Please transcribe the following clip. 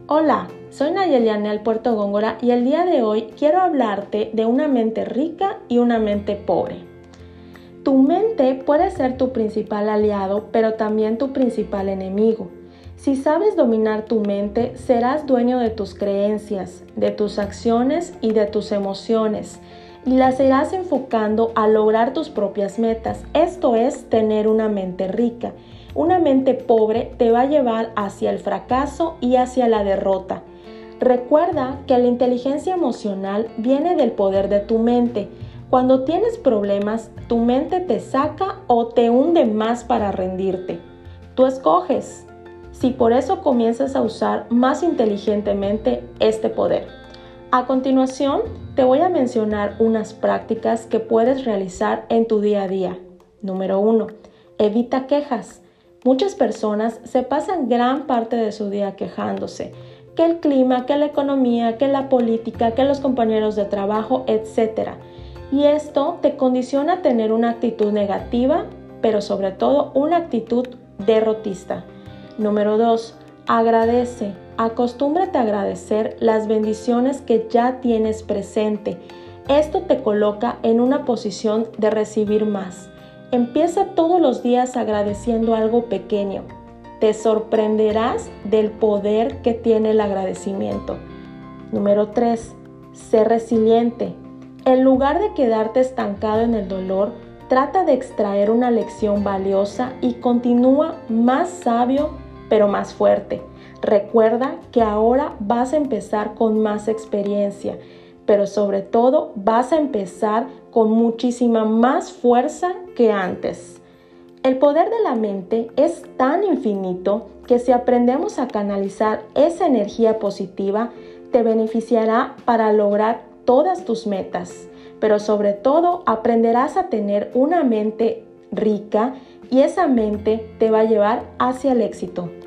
Hola, soy Nayeli Anel Puerto Góngora y el día de hoy quiero hablarte de una mente rica y una mente pobre. Tu mente puede ser tu principal aliado, pero también tu principal enemigo. Si sabes dominar tu mente, serás dueño de tus creencias, de tus acciones y de tus emociones, y las irás enfocando a lograr tus propias metas. Esto es tener una mente rica. Una mente pobre te va a llevar hacia el fracaso y hacia la derrota. Recuerda que la inteligencia emocional viene del poder de tu mente. Cuando tienes problemas, tu mente te saca o te hunde más para rendirte. Tú escoges si por eso comienzas a usar más inteligentemente este poder. A continuación, te voy a mencionar unas prácticas que puedes realizar en tu día a día. Número 1. Evita quejas. Muchas personas se pasan gran parte de su día quejándose, que el clima, que la economía, que la política, que los compañeros de trabajo, etc. Y esto te condiciona a tener una actitud negativa, pero sobre todo una actitud derrotista. Número 2. Agradece. Acostúmbrate a agradecer las bendiciones que ya tienes presente. Esto te coloca en una posición de recibir más. Empieza todos los días agradeciendo algo pequeño. Te sorprenderás del poder que tiene el agradecimiento. Número 3. Sé resiliente. En lugar de quedarte estancado en el dolor, trata de extraer una lección valiosa y continúa más sabio, pero más fuerte. Recuerda que ahora vas a empezar con más experiencia, pero sobre todo vas a empezar con muchísima más fuerza que antes. El poder de la mente es tan infinito que si aprendemos a canalizar esa energía positiva, te beneficiará para lograr todas tus metas, pero sobre todo aprenderás a tener una mente rica y esa mente te va a llevar hacia el éxito.